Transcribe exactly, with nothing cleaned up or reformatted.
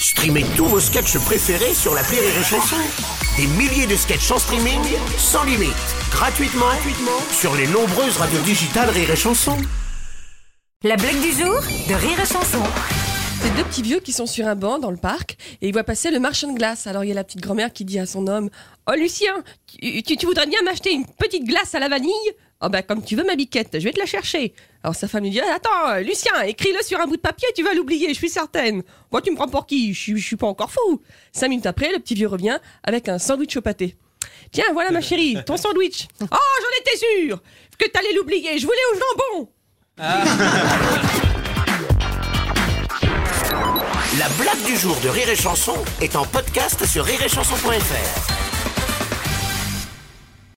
Streamez tous vos sketchs préférés sur l'appli Rire et Chanson. Des milliers de sketchs en streaming, sans limite, gratuitement, gratuitement sur les nombreuses radios digitales Rire et Chanson. La blague du jour de Rire et Chanson. C'est deux petits vieux qui sont sur un banc dans le parc et ils voient passer le marchand de glace. Alors il y a la petite grand-mère qui dit à son homme: « Oh Lucien, tu, tu, tu voudrais bien m'acheter une petite glace à la vanille ? Oh ben comme tu veux ma biquette, je vais te la chercher. » Alors sa femme lui dit: « Attends Lucien, écris-le sur un bout de papier, tu vas l'oublier, je suis certaine. Moi tu me prends pour qui ? Je, je suis pas encore fou. » Cinq minutes après, le petit vieux revient avec un sandwich au pâté. « Tiens, voilà ma chérie, ton sandwich. »« Oh, j'en étais sûre que t'allais l'oublier, je voulais au jambon. » La blague du jour de Rire et Chanson est en podcast sur rire et chanson point f r.